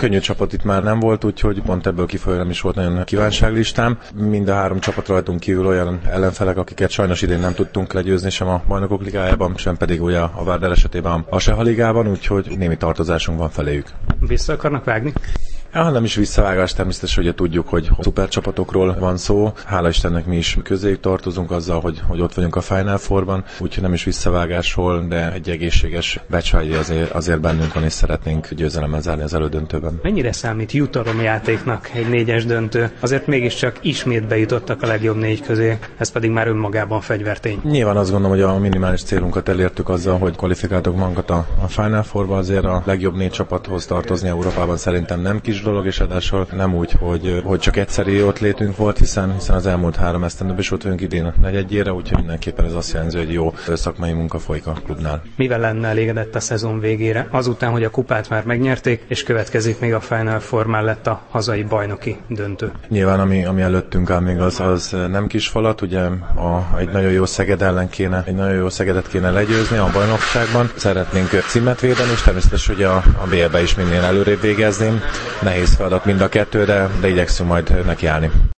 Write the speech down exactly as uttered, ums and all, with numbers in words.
Könnyű csapat itt már nem volt, úgyhogy pont ebből kifolyólag nem is volt nagyon kívánságlistám. Mind a három csapat rajtunk kívül olyan ellenfelek, akiket sajnos idén nem tudtunk legyőzni sem a Bajnokok Ligájában, sem pedig ugye a Vardar esetében a Seha Ligában, úgyhogy némi tartozásunk van feléjük. Vissza akarnak vágni? Ja, nem is visszavágás, természetesen ugye tudjuk, hogy szupercsapatokról van szó. Hála Istennek mi is közéjük tartozunk azzal, hogy, hogy ott vagyunk a Final Fourban, úgyhogy nem is visszavágásról, de egy egészséges becsvágyi azért, azért bennünk van, és szeretnénk győzelemmel zárni az elődöntőben. Mennyire számít jutalomjátéknak egy négyes döntő? Azért mégiscsak ismét bejutottak a legjobb négy közé, ez pedig már önmagában fegyvertény. Nyilván azt gondolom, hogy a minimális célunkat elértük azzal, hogy kvalifikáltuk magunkat a, a Final Fourba, azért a legjobb négy csapathoz tartozni Európában szerintem nem kis dolog, és ráadásul nem úgy, hogy, hogy csak egyszeri ott létünk volt, hiszen, hiszen az elmúlt három esztendőben is ott vagyunk idén a negyedjére, úgyhogy mindenképpen ez azt jelenti, hogy jó szakmai munka folyik a klubnál. Mivel lenne elégedett a szezon végére, azután, hogy a kupát már megnyerték, és következik még a Final Four mellett a hazai bajnoki döntő? Nyilván, ami, ami előttünk áll még az, az nem kis falat, ugye a, egy nagyon jó Szeged ellen kéne, egy nagyon jó Szegedet kéne legyőzni a bajnokságban. Szeretnénk címet védeni, és természetesen ugye a, a bé el-be is minél előrébb végezni. Nehéz feladat mind a kettő, de, de igyekszünk majd nekiállni.